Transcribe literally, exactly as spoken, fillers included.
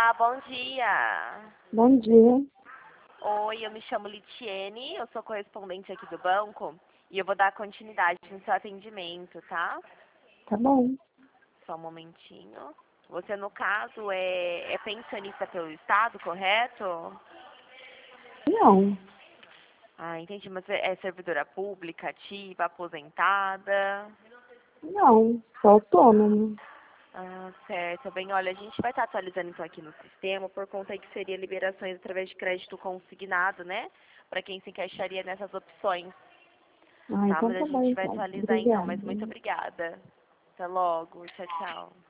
Olá, bom dia. Bom dia. Oi, eu me chamo Litiene, eu sou correspondente aqui do banco e eu vou dar continuidade no seu atendimento, tá? Tá bom. Só um momentinho. Você, no caso, é, é pensionista pelo Estado, correto? Não. Ah, entendi, mas é servidora pública, ativa, aposentada? Não. Sou autônomo. Ah, certo. Bem, olha, a gente vai estar atualizando então aqui no sistema por conta aí que seria liberações através de crédito consignado, né? Para quem se encaixaria nessas opções, Ah, tá? então Mas a tá bom, gente vai então. atualizar então, Obrigada. mas muito obrigada. Até logo. Tchau, tchau.